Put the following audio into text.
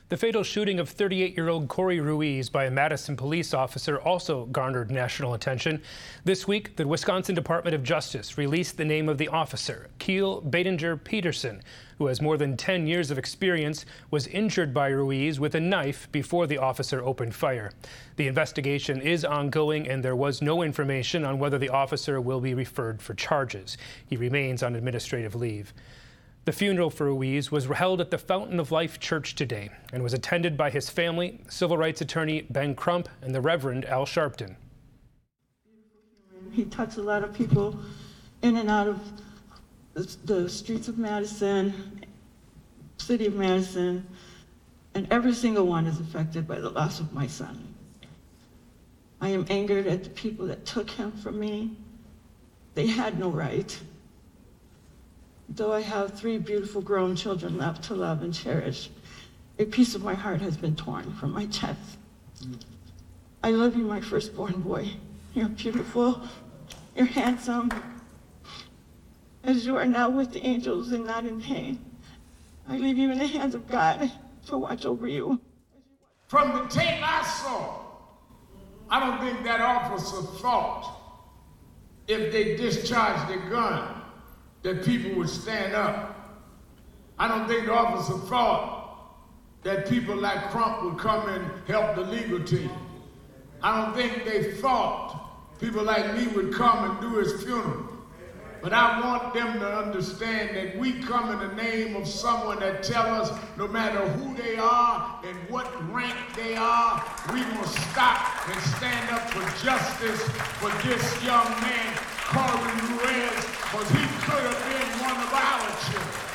The fatal shooting of 38-year-old Corey Ruiz by a Madison police officer also garnered national attention. This week, the Wisconsin Department of Justice released the name of the officer, Keel Badinger Peterson, who has more than 10 years of experience, was injured by Ruiz with a knife before the officer opened fire. The investigation is ongoing, and there was no information on whether the officer will be referred for charges. He remains on administrative leave. The funeral for Ruiz was held at the Fountain of Life Church today and was attended by his family, civil rights attorney Ben Crump, and the Reverend Al Sharpton. He touched a lot of people in and out of the streets of Madison, city of Madison, and every single one is affected by the loss of my son. I am angered at the people that took him from me. They had no right. Though I have 3 beautiful grown children left to love and cherish, a piece of my heart has been torn from my chest. I love you, my firstborn boy. You're beautiful, you're handsome, as you are now with the angels and not in pain. I leave you in the hands of God to watch over you. From the tape I saw, I don't think that officer thought if they discharged their gun that people would stand up. I don't think the officer thought that people like Crump would come and help the legal team. I don't think they thought people like me would come and do his funeral. But I want them to understand that we come in the name of someone that tells us no matter who they are and what rank they are, we're going to stop and stand up for justice for this young man, Corey Ruiz, because he could have been one of our children.